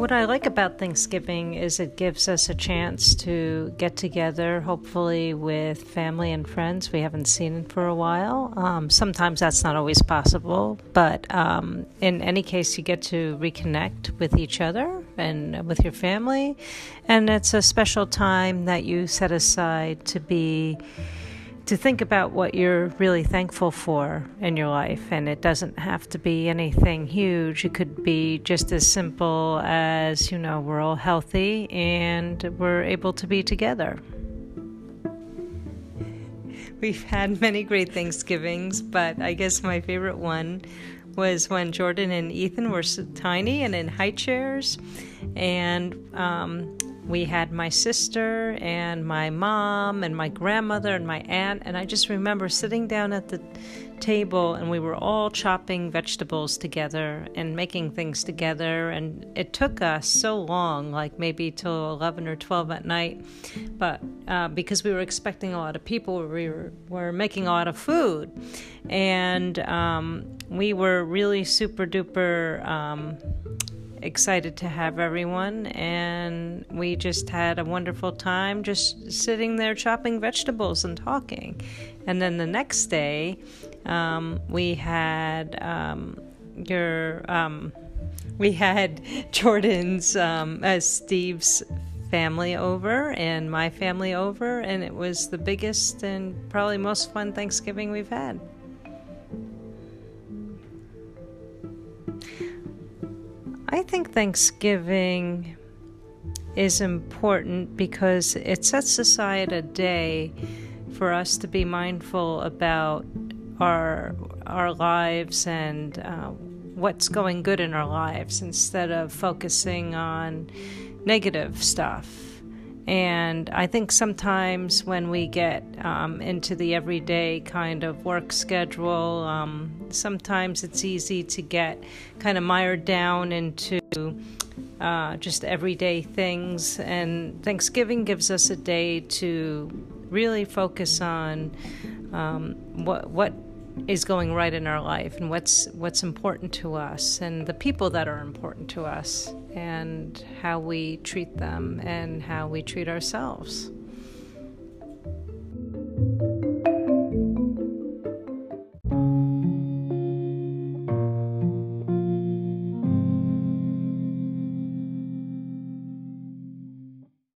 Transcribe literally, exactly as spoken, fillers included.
What I like about Thanksgiving is it gives us a chance to get together, hopefully with family and friends we haven't seen for a while. Um, sometimes that's not always possible, but um, in any case, you get to reconnect with each other and with your family. And it's a special time that you set aside to be to think about what you're really thankful for in your life. And it doesn't have to be anything huge. It could be just as simple as, you know, we're all healthy and we're able to be together. We've had many great Thanksgivings, but I guess my favorite one was when Jordan and Ethan were so tiny and in high chairs. And um, we had my sister and my mom and my grandmother and my aunt. And I just remember sitting down at the table and we were all chopping vegetables together and making things together. And it took us so long, like maybe till eleven or twelve at night. But uh, because we were expecting a lot of people, we were, were making a lot of food. And um, we were really super duper um, excited to have everyone, and we just had a wonderful time just sitting there chopping vegetables and talking. And then the next day, um, we had um, your um, we had Jordan's um, uh, Steve's family over and my family over, and it was the biggest and probably most fun Thanksgiving we've had. I think Thanksgiving is important because it sets aside a day for us to be mindful about our our lives and uh, what's going good in our lives instead of focusing on negative stuff. And I think sometimes when we get um, into the everyday kind of work schedule, um, sometimes it's easy to get kind of mired down into uh, just everyday things. And Thanksgiving gives us a day to really focus on um, what what is going right in our life and what's what's important to us and the people that are important to us and how we treat them and how we treat ourselves.